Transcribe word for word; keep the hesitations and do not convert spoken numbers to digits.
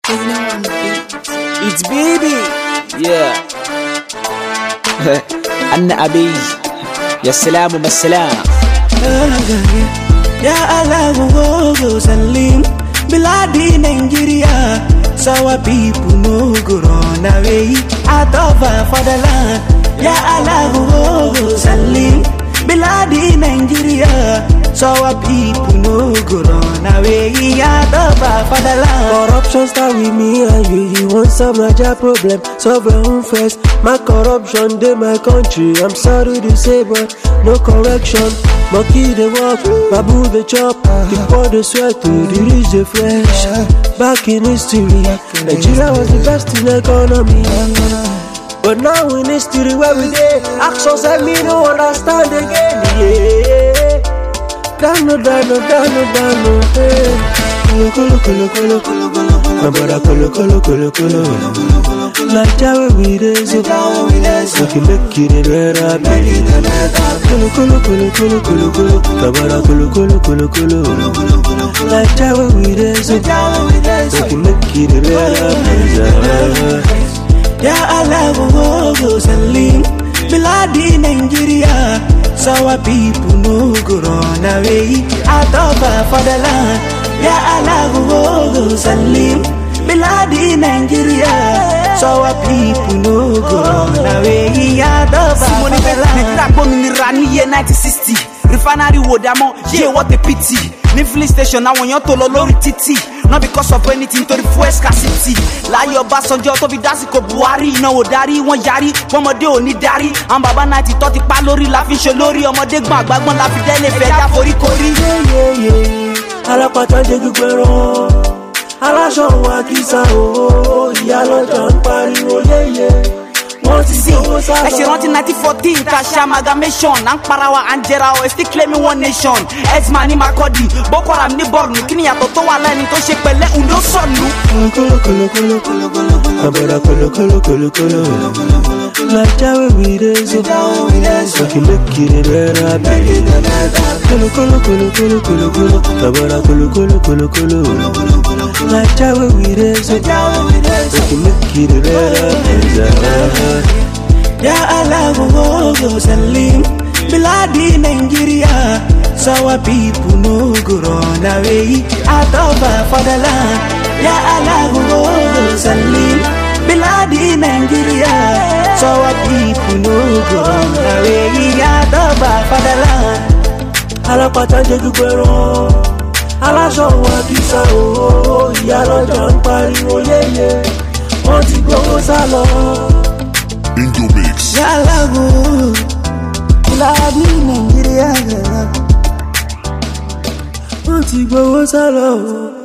It's baby, yeah. Anna Abiz, ya salamu masalam. Ya Allah go salim, Biladi Nigeria. So our people no go run away. Out of for the land. Ya Allah go salim, Biladi Nigeria. So our people no go run away. Out of for the land. Corruption start with me and you. You want some Naija problem, solve your own first. My corruption dey my country. I'm sorry to say, but no correction. Monkey the walk, babu the chop, the poor the sweat, to the rich the fresh. Back in history, Nigeria was the best in economy. But now in history where we dey, actions I me no understand again. Yeah, dano dano dano dano. Kolo kolo kolo kolo kolo, my brother kolo kolo kolo kolo. Naija where we dey, so we can make it better, better. Kolo kolo kolo kolo kolo kolo, my brother kolo kolo kolo kolo. Naija where we dey, so we can make it better, better. Ya Allah go salim, Biladi Nigeria. So our people no go run away. Out of for the land. Ya Allah go salim, Biladi Nigeria. So our people no go run away. Out of for the land. nineteen sixty, refinery Wodamo, yeah, what a pity. Nifli station now when you're to Lori Titi. Not because of anything to the fuel scarcity. La your bass on your to be dasiko Buhari. No daddy, one yari, one more day only daddy. And Baba ninety thirty palori, laughing sholori, or more dig back, back one laughing dele, feda for the Kori. Yeah, yeah, Alapata de Guero, Alasho Wakisa, oh, Yalo John Pari, oh, yeah, yeah. See, I she run in nineteen fourteen, cash amalgamation, and Parawa and Jerao, still claiming one nation. Esmani Makodi, Boko Haram ni born, Kini ya toto wala ni to shake pele undo sonu. Kolo kolo kolo kolo kolo, Abara kolo kolo kolo kolo. Naija where we dey, so we can make it better, better. Kolo kolo kolo kolo kolo kolo, Abara kolo kolo kolo kolo. Naija where we dey, so we can make it better, better. Ya Allah go salim, Biladi Nigeria. So our people no go run away. Out of for the land. Ya Allah go salim, Biladi Nigeria. So our people no go run away. Out of for the land. Alapata de Guero, Alasho Wakisa, oh, Yalo John Pari, oh, yeah, yeah. Monty go salon. Bingo Mix. Ya Allah go, Biladi Nigeria. Monty go salon.